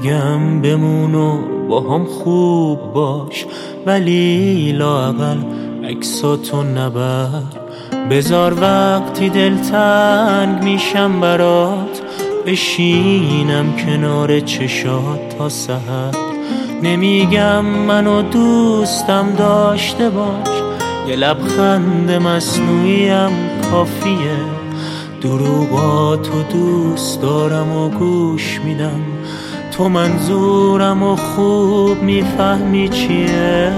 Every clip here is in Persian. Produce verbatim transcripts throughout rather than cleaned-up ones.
میگم بمون و با هم خوب باش، ولی لااقل عکساتو نبر. بذار وقتی دلتنگ میشم برات بشینم کنار چشات تا سحر. نمیگم منو دوستم داشته باش، یه لبخند مصنوعیم کافیه. دروغاتو دوست دارم و گوش میدم، تو منظورم و خوب میفهمی چیه.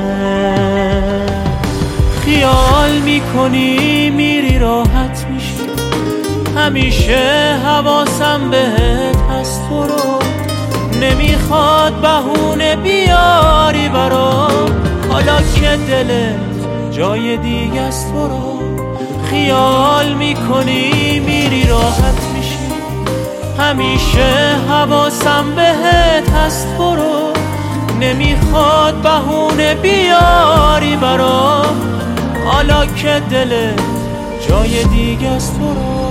خیال میکنی میری راحت میشی، همیشه حواسم بهت هست. تو رو نمیخواد بهونه بیاری برام، حالا که دلت جای دیگه است. برو خیال میکنی میری راحت میشی، همیشه حواسم بهت هست. برو نمیخواد بهونه بیاری برام، حالا که دلت جای دیگه است. برو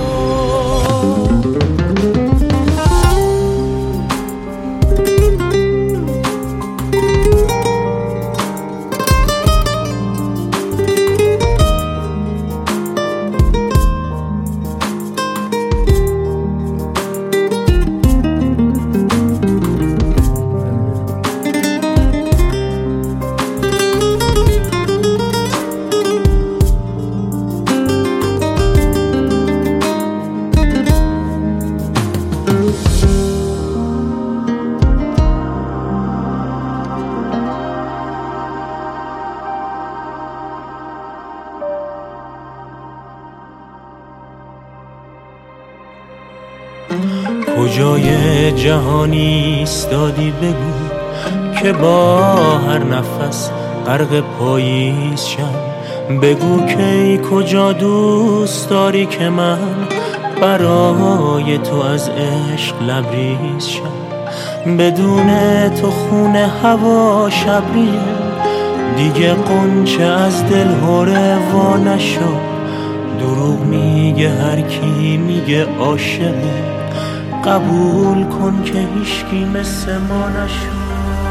کجای جهانی ایستادی بگو که با هر نفس غرق پاییز شم. بگو که ای کجا دوست داری که من برای تو از عشق لبریز شم. بدون تو خونه هوا شبریه، دیگه قنچه از دل هروا نشد. دروغ میگه هر کی میگه عاشقه، قبول کن که هیچکی مثل ما نشد.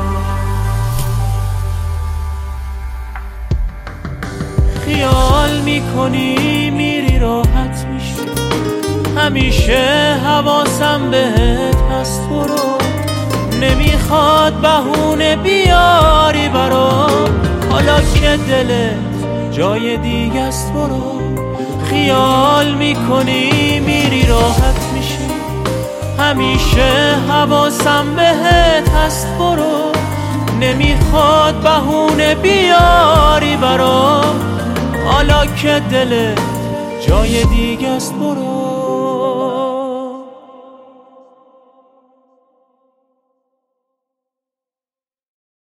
خیال میکنی میری راحت میشی، همیشه حواسم بهت هست. برو نمیخواد بهونه بیاری برام، حالا که دلت جای دیگه است. برو خیال میکنی میری راحت میشی، همیشه حواسم بهت هست. برو نمیخواد بهونه بیاری برام، حالا که دلت جای دیگه است. برو